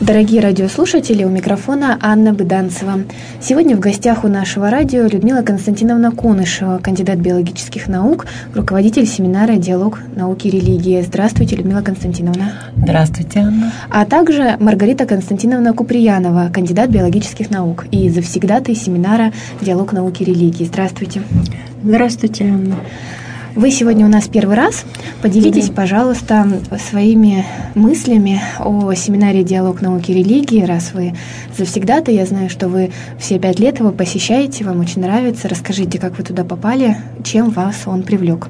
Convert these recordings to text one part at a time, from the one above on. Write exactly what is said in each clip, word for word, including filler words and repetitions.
Дорогие радиослушатели, у микрофона Анна Быданцева. Сегодня в гостях у нашего радио Людмила Константиновна Конышева, кандидат биологических наук, руководитель семинара «Диалог науки и религии». Здравствуйте, Людмила Константиновна. Здравствуйте, Анна. А также Маргарита Константиновна Куприянова, кандидат биологических наук и завсегдатай семинара «Диалог науки и религии». Здравствуйте. Здравствуйте, Анна. Вы сегодня у нас первый раз. Поделитесь, пожалуйста, своими мыслями о семинаре «Диалог науки и религии», раз вы завсегдатай. Я знаю, что вы все пять лет его посещаете, вам очень нравится. Расскажите, как вы туда попали, чем вас он привлек.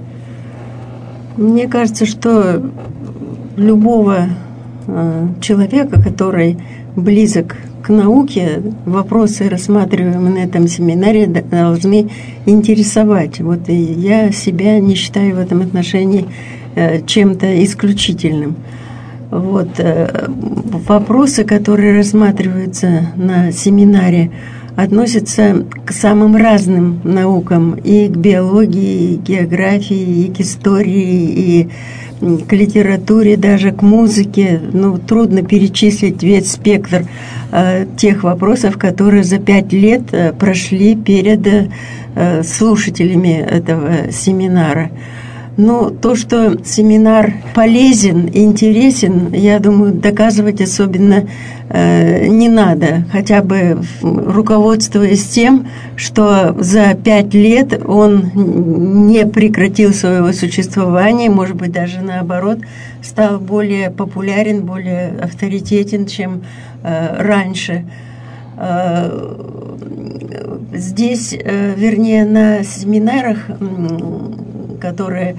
Мне кажется, что любого э, человека, который близок к науке, вопросы, рассматриваемые на этом семинаре, должны интересовать. Вот и я себя не считаю в этом отношении э, чем-то исключительным. Вот, э, вопросы, которые рассматриваются на семинаре, относятся к самым разным наукам, и к биологии, и к географии, и к истории, и к литературе, даже к музыке. Ну, трудно перечислить весь спектр э, тех вопросов, которые за пять лет э, прошли перед э, слушателями этого семинара. Ну, то, что семинар полезен, интересен, я думаю, доказывать особенно э, не надо. Хотя бы руководствуясь тем, что за пять лет он не прекратил своего существования, может быть, даже наоборот, стал более популярен, более авторитетен, чем э, раньше. Э, здесь, э, вернее, на семинарах, которые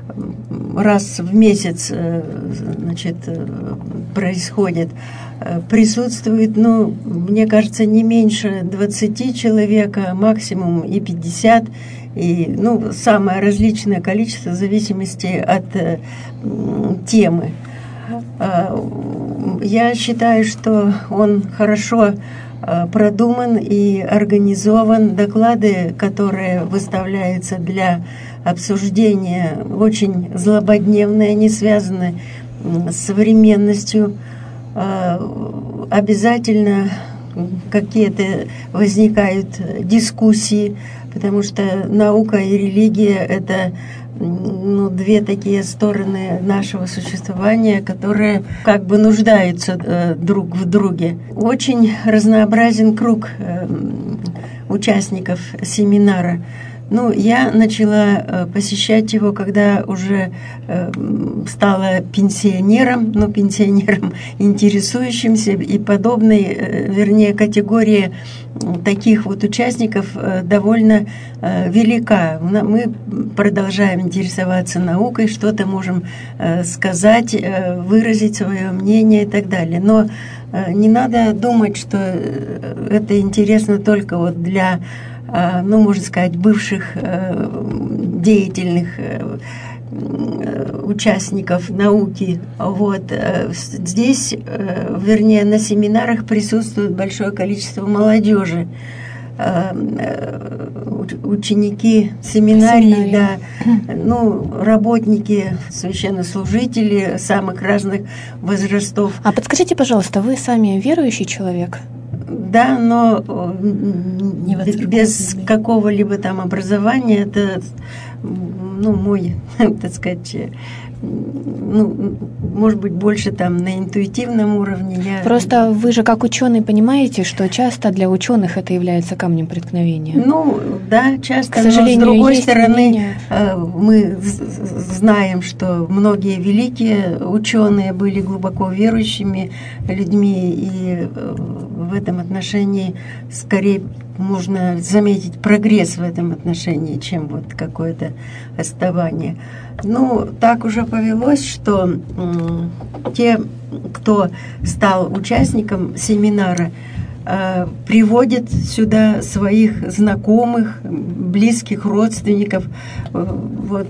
раз в месяц, значит, происходят, присутствует, ну, мне кажется, не меньше двадцати человек, а максимум и пятьдесят, и, ну, самое различное количество в зависимости от э, темы. Я считаю, что он хорошо продуман и организован. Доклады, которые выставляются для обсуждения, очень злободневные, они связаны с современностью. Обязательно какие-то возникают дискуссии, потому что наука и религия – это, ну, две такие стороны нашего существования, которые как бы нуждаются э, друг в друге. Очень разнообразен круг э, участников семинара. Ну, я начала э, посещать его, когда уже э, стала пенсионером, ну, пенсионером интересующимся, и подобной, э, вернее, категория таких вот участников э, довольно э, велика. Мы продолжаем интересоваться наукой, что-то можем э, сказать, э, выразить свое мнение и так далее. Но э, не надо думать, что это интересно только вот для, ну, можно сказать, бывших деятельных участников науки. Вот. Здесь, вернее, на семинарах присутствует большое количество молодежи. Ученики семинарий, да, ну, работники, священнослужители самых разных возрастов. А подскажите, пожалуйста, вы сами верующий человек? Да, но без какого-либо там образования, это, ну, мой, так сказать, ну, может быть, больше там на интуитивном уровне. Я... Просто вы же как ученый понимаете, что часто для ученых это является камнем преткновения. Ну, да, часто. К сожалению, но с другой есть стороны, мнение. Мы знаем, что многие великие ученые были глубоко верующими людьми, и в этом отношении скорее можно заметить прогресс в этом отношении, чем вот какое-то отставание. Ну, так уже повелось, что м, те, кто стал участником семинара, приводят сюда своих знакомых, близких родственников. Вот,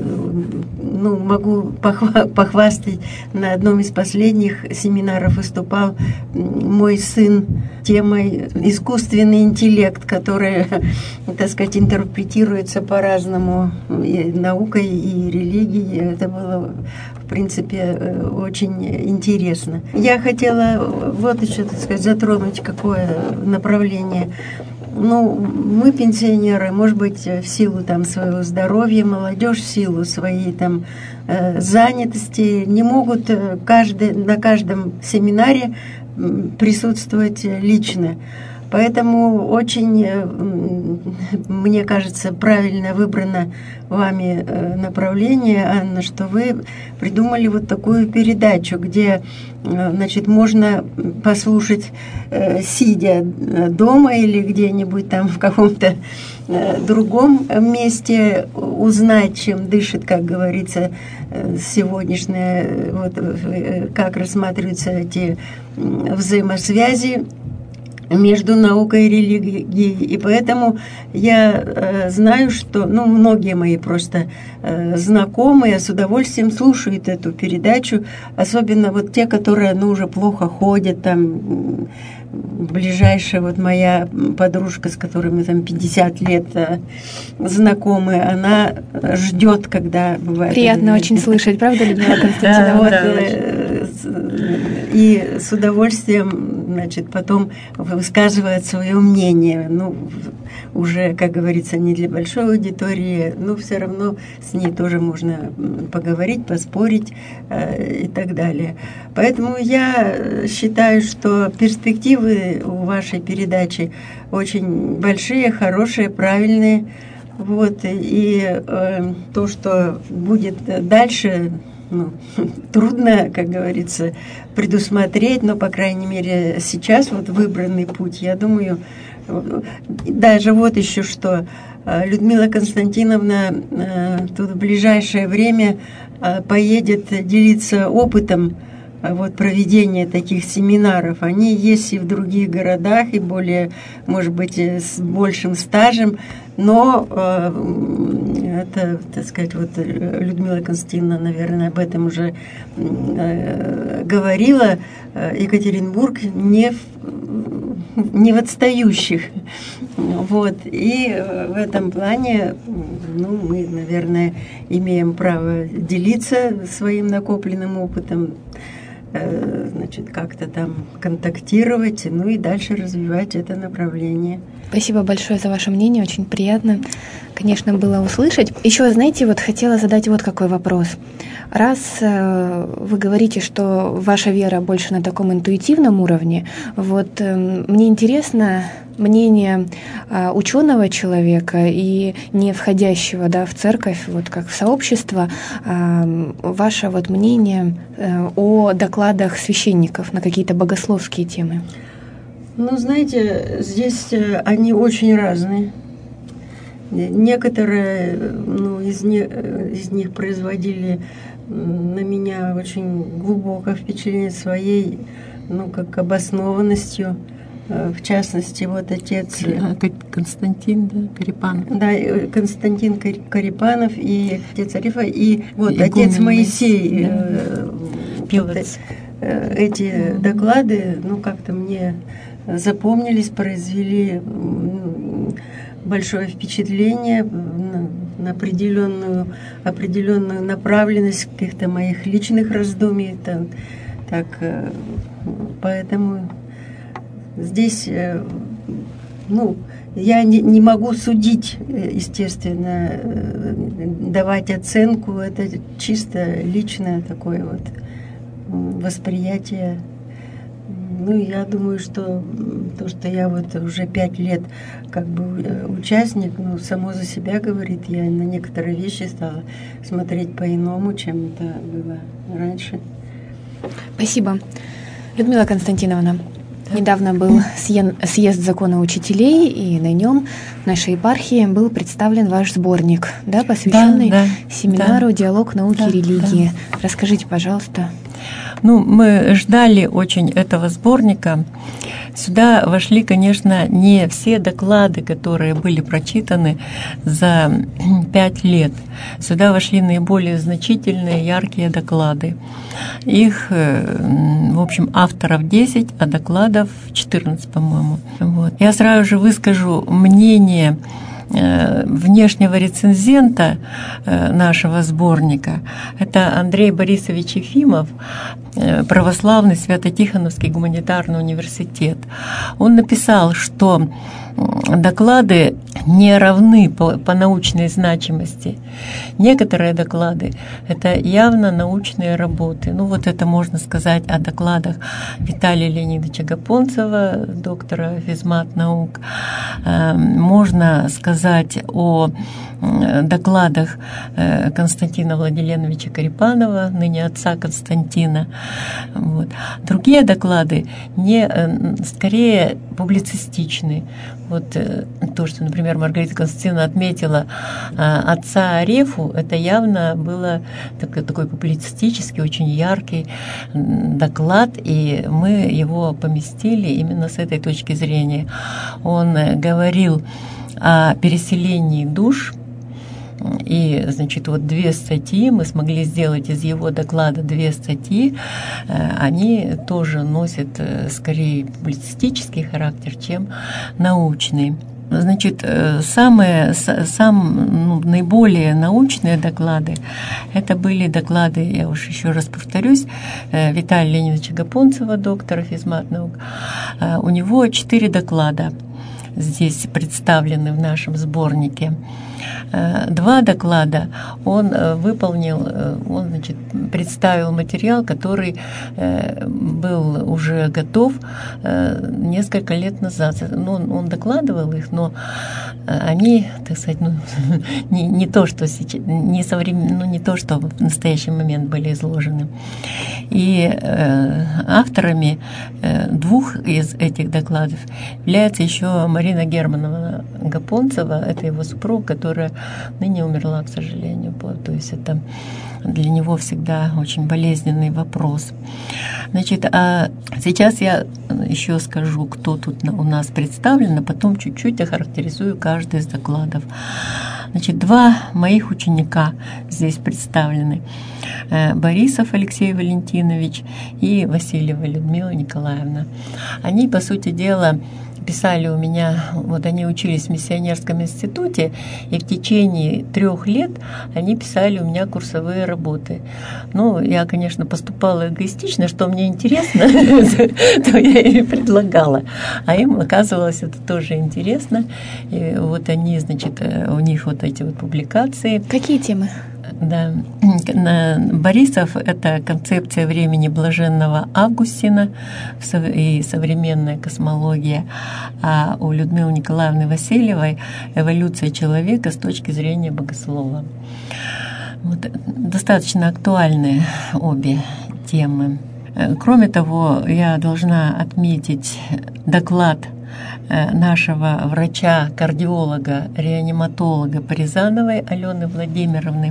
ну, могу похвастать, на одном из последних семинаров выступал мой сын темой искусственный интеллект, который, так сказать, интерпретируется по-разному и наукой, и религией. Это было, в принципе, очень интересно. Я хотела вот еще, так сказать, затронуть какое направление. Ну, мы, пенсионеры, может быть, в силу там своего здоровья, молодежь в силу своей там занятости, не могут каждый, на каждом семинаре присутствовать лично. Поэтому очень, мне кажется, правильно выбрано вами направление, Анна, что вы придумали вот такую передачу, где, значит, можно послушать, сидя дома или где-нибудь там в каком-то другом месте, узнать, чем дышит, как говорится, сегодняшнее, вот, как рассматриваются эти взаимосвязи между наукой и религией. И поэтому я э, знаю, что, ну, многие мои просто э, знакомые с удовольствием слушают эту передачу, особенно вот те, которые, ну, уже плохо ходят, там, ближайшая вот моя подружка, с которой мы там пятьдесят лет э, знакомы, она ждет, когда бывает... Приятно очень это... слышать, правда, Людмила Константиновна? Да, э, и с удовольствием, значит, потом высказывает свое мнение. Ну, уже, как говорится, не для большой аудитории, но все равно с ней тоже можно поговорить, поспорить э, и так далее. Поэтому я считаю, что перспективы у вашей передачи очень большие, хорошие, правильные. Вот, и э, то, что будет дальше, ну, трудно, как говорится, предусмотреть, но, по крайней мере, сейчас вот выбранный путь, я думаю, даже вот еще что, Людмила Константиновна тут в ближайшее время поедет делиться опытом вот проведения таких семинаров. Они есть и в других городах, и более, может быть, с большим стажем, но э, это, так сказать, вот Людмила Константиновна, наверное, об этом уже э, говорила. Екатеринбург не в, не в отстающих. Вот. И в этом плане, ну, мы, наверное, имеем право делиться своим накопленным опытом, значит, как-то там контактировать, ну и дальше развивать это направление. Спасибо большое за ваше мнение, очень приятно, конечно, было услышать. Еще, знаете, вот хотела задать вот какой вопрос. Раз э, вы говорите, что ваша вера больше на таком интуитивном уровне, вот э, мне интересно мнение э, ученого человека и не входящего, да, в церковь, вот как в сообщество, э, ваше вот мнение э, о докладах священников на какие-то богословские темы. Ну, знаете, здесь они очень разные. Некоторые, ну, из них, из них производили на меня очень глубокое впечатление своей, ну, как обоснованностью. В частности, вот отец... Константин, да, Карипанов. Да, Константин Карипанов и отец Арифа, и вот и отец Моисей. Да. Вот, эти mm-hmm. доклады, ну, как-то мне запомнились, произвели большое впечатление на определенную, определенную направленность каких-то моих личных раздумий. Так, так, поэтому здесь, ну, я не, не могу судить, естественно, давать оценку. Это чисто личное такое вот восприятие. Ну, я думаю, что то, что я вот уже пять лет как бы участник, ну, само за себя говорит. Я на некоторые вещи стала смотреть по-иному, чем это было раньше. Спасибо. Людмила Константиновна, да. Недавно был съезд закона учителей, и на нем в нашей епархии был представлен ваш сборник, да, посвященный да, да, семинару да. «Диалог науки да, и религии». Да. Расскажите, пожалуйста. Ну, мы ждали очень этого сборника. Сюда вошли, конечно, не все доклады, которые были прочитаны за пять лет. Сюда вошли наиболее значительные, яркие доклады. Их, в общем, авторов десять, а докладов четырнадцать, по-моему. Вот. Я сразу же выскажу мнение внешнего рецензента нашего сборника. Это Андрей Борисович Ефимов, православный Свято-Тихоновский гуманитарный университет. Он написал, что доклады не равны по, по научной значимости. Некоторые доклады – это явно научные работы. Ну вот это можно сказать о докладах Виталия Леонидовича Гапонцева, доктора физмат-наук. Можно сказать о докладах Константина Владиленовича Корепанова, ныне отца Константина. Вот. Другие доклады не, скорее публицистичны. Вот то, что, например, Маргарита Константиновна отметила отца Арефу, это явно было такой, такой публицистический, очень яркий доклад, и мы его поместили именно с этой точки зрения. Он говорил о переселении душ. И, значит, вот две статьи, мы смогли сделать из его доклада две статьи, они тоже носят скорее публицистический характер, чем научный. Значит, самые, сам, ну, наиболее научные доклады, это были доклады, я уж еще раз повторюсь, Виталия Леонидовича Гапонцева, доктора физмат-наук. У него четыре доклада здесь представлены в нашем сборнике. Два доклада он выполнил, он, значит, представил материал, который был уже готов несколько лет назад. Ну, он докладывал их, но они, так сказать, ну, не, не то, что сейчас, не современ, ну, не то, что в настоящий момент были изложены. И авторами двух из этих докладов является еще Марина Германовна Гапонцева, это его супруг, которая ныне умерла, к сожалению. То есть это для него всегда очень болезненный вопрос. Значит, а сейчас я еще скажу, кто тут у нас представлен, а потом чуть-чуть охарактеризую каждый из докладов. Значит, два моих ученика здесь представлены. Борисов Алексей Валентинович и Васильева Людмила Николаевна. Они, по сути дела, писали у меня, вот они учились в миссионерском институте, и в течение трех лет они писали у меня курсовые работы. Ну, я, конечно, поступала эгоистично, что мне интересно, то я и предлагала. А им оказывалось это тоже интересно. И вот они, значит, у них вот эти вот публикации. Какие темы? Да. Борисов – это концепция времени блаженного Августина и современная космология, а у Людмилы Николаевны Васильевой эволюция человека с точки зрения богослова. Вот. Достаточно актуальны обе темы. Кроме того, я должна отметить доклад нашего врача-кардиолога, реаниматолога Паризановой Алены Владимировны.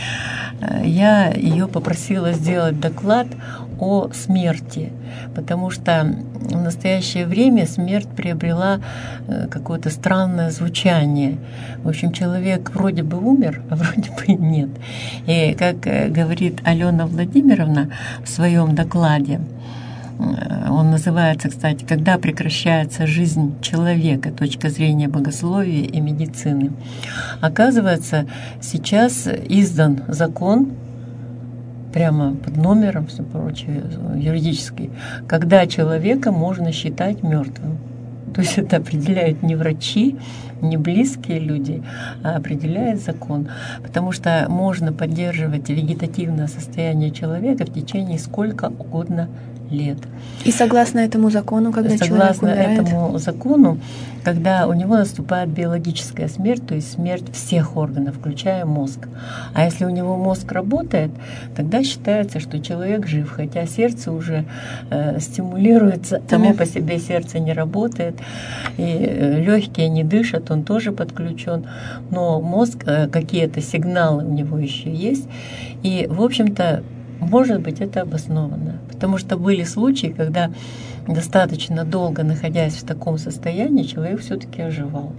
Я ее попросила сделать доклад о смерти, потому что в настоящее время смерть приобрела какое-то странное звучание. В общем, человек вроде бы умер, а вроде бы и нет. И, как говорит Алена Владимировна в своем докладе, он называется, кстати, «Когда прекращается жизнь человека. Точка зрения богословия и медицины». Оказывается, сейчас издан закон, прямо под номером, все прочее, юридический, когда человека можно считать мертвым. То есть это определяют не врачи, не близкие люди, а определяет закон. Потому что можно поддерживать вегетативное состояние человека в течение сколько угодно лет. И согласно этому закону, когда согласно человек умирает? этому закону, когда у него наступает биологическая смерть, то есть смерть всех органов, включая мозг. А если у него мозг работает, тогда считается, что человек жив, хотя сердце уже э, стимулируется, само по себе сердце не работает, и э, легкие не дышат, он тоже подключен, но мозг, э, какие-то сигналы у него еще есть. И, в общем-то, может быть, это обосновано. Потому что были случаи, когда достаточно долго, находясь в таком состоянии, человек все-таки оживал.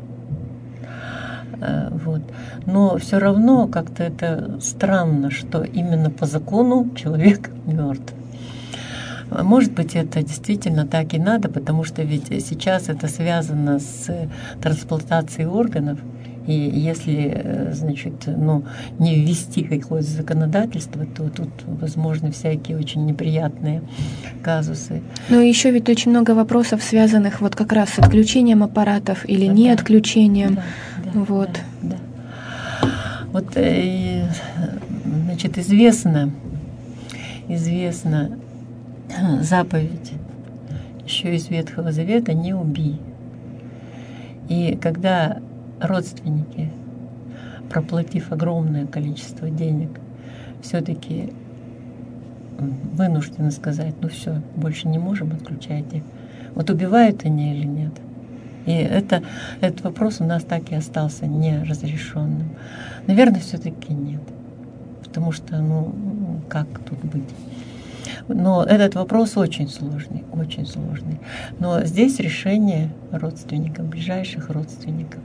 Вот. Но все равно как-то это странно, что именно по закону человек мертв. Может быть, это действительно так и надо, потому что ведь сейчас это связано с трансплантацией органов. И если, значит, ну, не ввести какое-то законодательство, то тут возможны всякие очень неприятные казусы. Ну и еще ведь очень много вопросов, связанных вот как раз с отключением аппаратов или да, не да, отключением. Да, да, вот. Да, да. Вот, э, значит, известно, известно заповедь еще из Ветхого Завета «Не убий». И когда родственники, проплатив огромное количество денег, все-таки вынуждены сказать: ну все, больше не можем, отключайте. Вот убивают они или нет? И это, этот вопрос у нас так и остался неразрешенным. Наверное, все-таки нет. Потому что, ну, как тут быть? Но этот вопрос очень сложный, очень сложный. Но здесь решение родственников, ближайших родственников.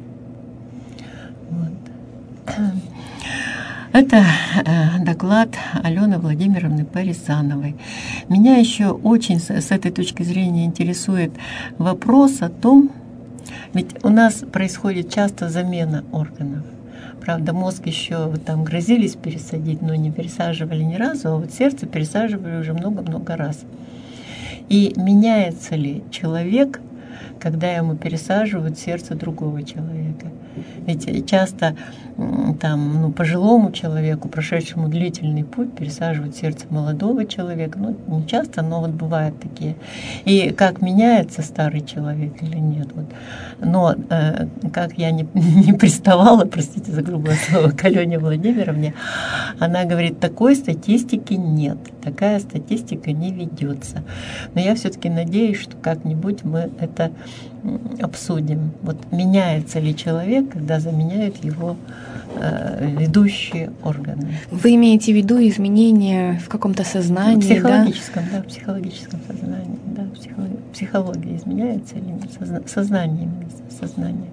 Вот. Это доклад Алены Владимировны Парисановой. Меня еще очень с этой точки зрения интересует вопрос о том, ведь у нас происходит часто замена органов. Правда, мозг еще вот там грозились пересадить, но не пересаживали ни разу, а вот сердце пересаживали уже много-много раз. И меняется ли человек, когда ему пересаживают сердце другого человека? Ведь часто там, ну, пожилому человеку, прошедшему длительный путь, пересаживают сердце молодого человека. Ну, не часто, но вот бывают такие. И как меняется старый человек или нет. Вот. Но э, как я не, не приставала, простите за грубое слово, к Алене Владимировне, она говорит, такой статистики нет, такая статистика не ведется. Но я все-таки надеюсь, что как-нибудь мы это обсудим. Вот меняется ли человек, когда заменяют его э, ведущие органы? Вы имеете в виду изменения в каком-то сознании? В психологическом, да, да в психологическом сознании. Да, психология, психология изменяется или нет? Созна, сознание именно, сознание.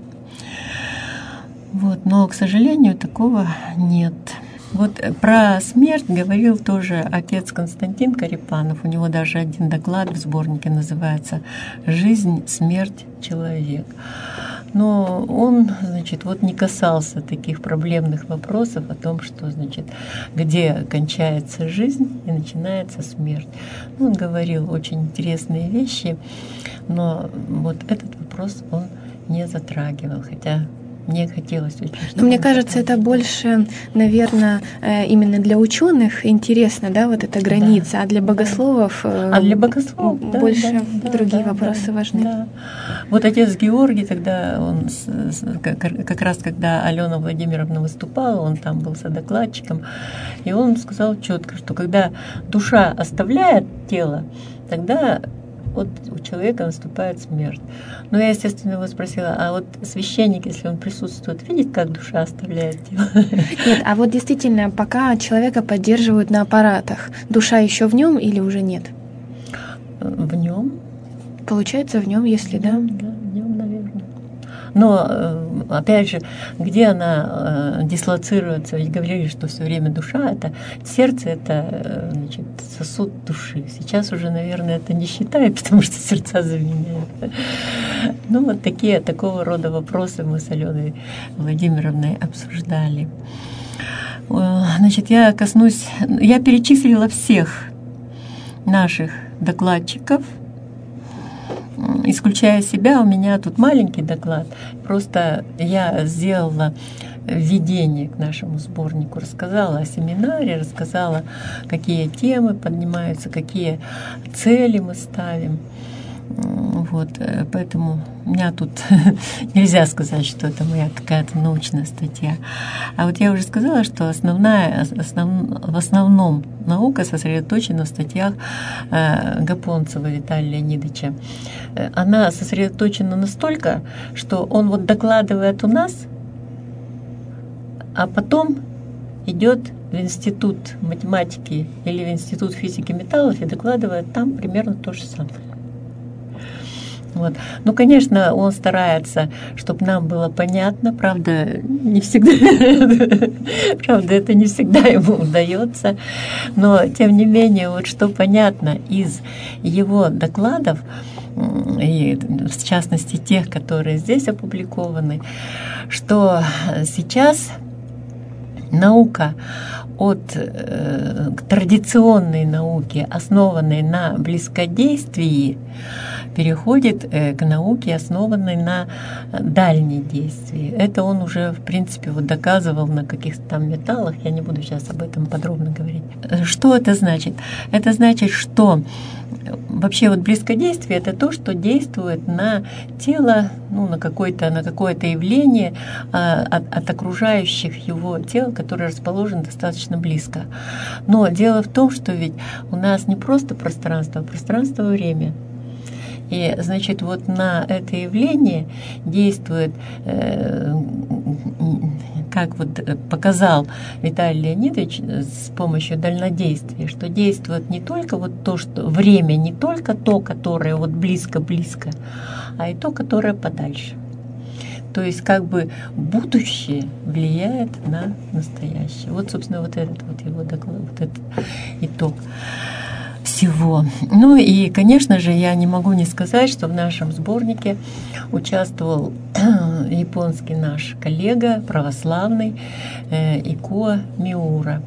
Вот, но, к сожалению, такого нет. Вот про смерть говорил тоже отец Константин Карипанов. У него даже один доклад в сборнике называется «Жизнь, смерть, человек». Но он, значит, вот не касался таких проблемных вопросов о том, что, значит, где кончается жизнь и начинается смерть. Он говорил очень интересные вещи, но вот этот вопрос он не затрагивал, хотя мне хотелось очень. Но мне кажется, это больше, наверное, именно для ученых интересно, да, вот эта граница, да, а для богословов, а для богословов больше да, другие да, вопросы да, важны. Да. Вот отец Георгий тогда, он как раз когда Алена Владимировна выступала, он там был содокладчиком, и он сказал четко, что когда душа оставляет тело, тогда вот у человека наступает смерть. Но я, естественно, его спросила, а вот священник, если он присутствует, видит, как душа оставляет тело? Нет, а вот действительно, пока человека поддерживают на аппаратах, душа еще в нем или уже нет? В нем. Получается, в нем, если да? Да, в нем, наверное. Но, опять же, где она дислоцируется? Ведь говорили, что все время душа, это сердце, это, значит, сосуд души. Сейчас уже, наверное, это не считают, потому что сердца заменяют. Ну, вот такие, такого рода вопросы мы с Аленой Владимировной обсуждали. Значит, я коснусь, я перечислила всех наших докладчиков, исключая себя, у меня тут маленький доклад. Просто я сделала введение к нашему сборнику, рассказала о семинаре, рассказала, какие темы поднимаются, какие цели мы ставим. Вот, поэтому у меня тут нельзя сказать, что это моя какая-то научная статья. А вот я уже сказала, что основная, основ, в основном наука сосредоточена в статьях э, Гапонцева Виталия Леонидовича. Она сосредоточена настолько, что он вот докладывает у нас, а потом идет в в институт математики или в институт физики металлов и докладывает там примерно то же самое. Вот. Ну, конечно, он старается, чтобы нам было понятно, правда, не всегда, правда, это не всегда ему удается, но, тем не менее, вот что понятно из его докладов, и в частности тех, которые здесь опубликованы, что сейчас наука от э, традиционной науки, основанной на близкодействии, переходит э, к науке, основанной на дальнедействии. Это он уже, в принципе, вот доказывал на каких-то там металлах, я не буду сейчас об этом подробно говорить. Что это значит? Это значит, что вообще вот близкодействие — это то, что действует на тело, ну, на какое-то, на какое-то явление а, от, от окружающих его тел, которое расположено достаточно близко. Но дело в том, что ведь у нас не просто пространство, а пространство и время. И, значит, вот на это явление действует, э, как вот показал Виталий Леонидович с помощью дальнодействия, что действует не только вот то, что время, не только то, которое вот близко-близко, а и то, которое подальше. То есть как бы будущее влияет на настоящее. Вот, собственно, вот этот вот его доклад, вот этот итог всего. Ну и, конечно же, я не могу не сказать, что в нашем сборнике участвовал японский наш коллега, православный, Икуо Миура.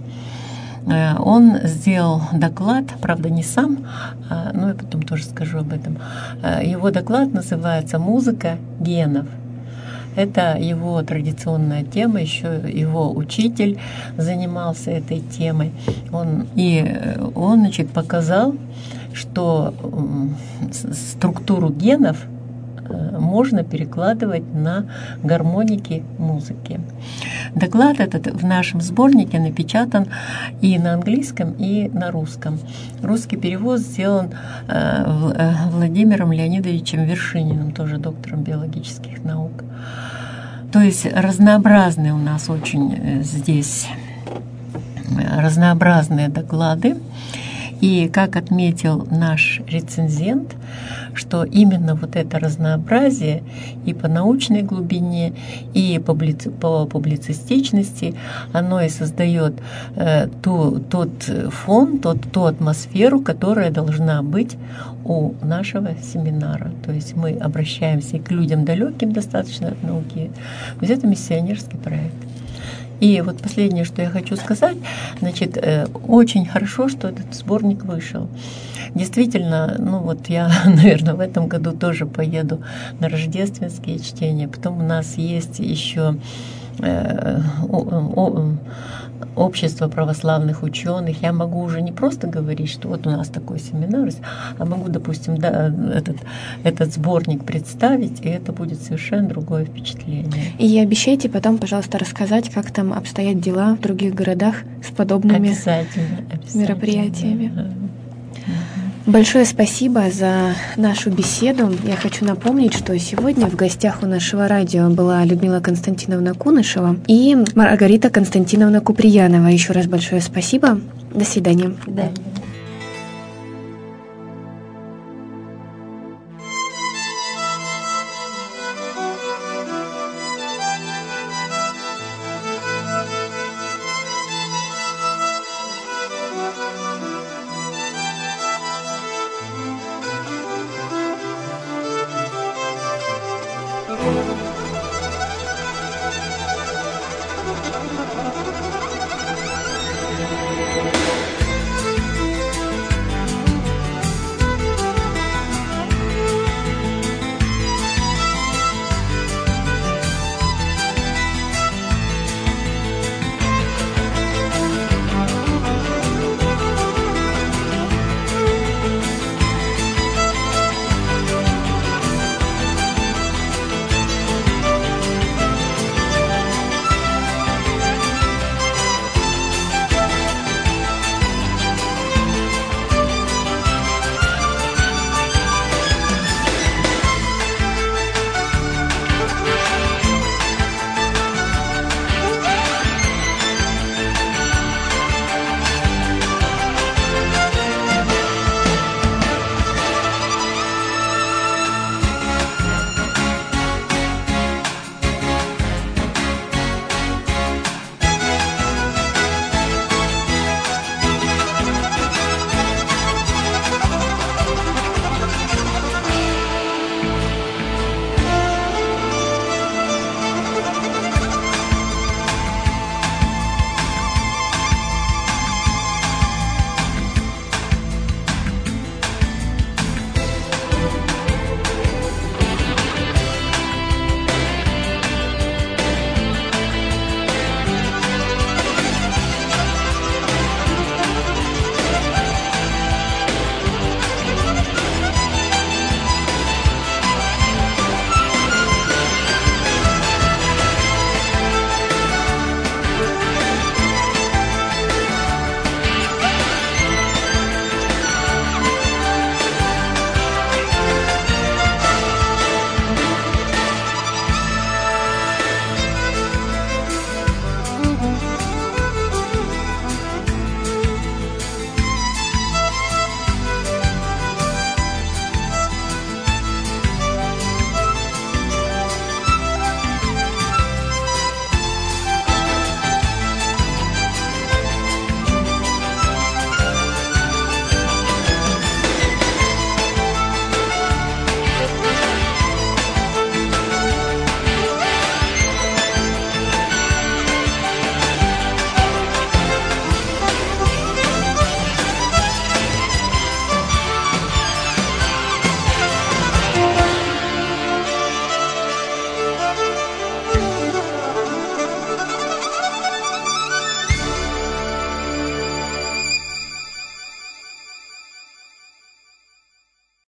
Он сделал доклад, правда, не сам, но я потом тоже скажу об этом. Его доклад называется «Музыка генов». Это его традиционная тема, еще его учитель занимался этой темой. Он, и он, значит, показал, что структуру генов можно перекладывать на гармоники музыки. Доклад этот в нашем сборнике напечатан и на английском, и на русском. Русский перевод сделан Владимиром Леонидовичем Вершининым, тоже доктором биологических наук. То есть разнообразные у нас очень здесь разнообразные доклады. И как отметил наш рецензент, что именно вот это разнообразие и по научной глубине, и по, публици- по публицистичности, оно и создает э, ту, тот фон, тот, ту атмосферу, которая должна быть у нашего семинара. То есть мы обращаемся и к людям далеким достаточно от науки. То есть это миссионерский проект. И вот последнее, что я хочу сказать, значит, очень хорошо, что этот сборник вышел. Действительно, ну вот я, наверное, в этом году тоже поеду на рождественские чтения. Потом у нас есть еще общество православных ученых. Я могу уже не просто говорить, что вот у нас такой семинар, а могу, допустим, да, этот, этот сборник представить, и это будет совершенно другое впечатление. И обещайте потом, пожалуйста, рассказать, как там обстоят дела в других городах с подобными обязательно, обязательно, мероприятиями. Да. Большое спасибо за нашу беседу. Я хочу напомнить, что сегодня в гостях у нашего радио была Людмила Константиновна Кунышева и Маргарита Константиновна Куприянова. Еще раз большое спасибо. До свидания. Да. Thank you.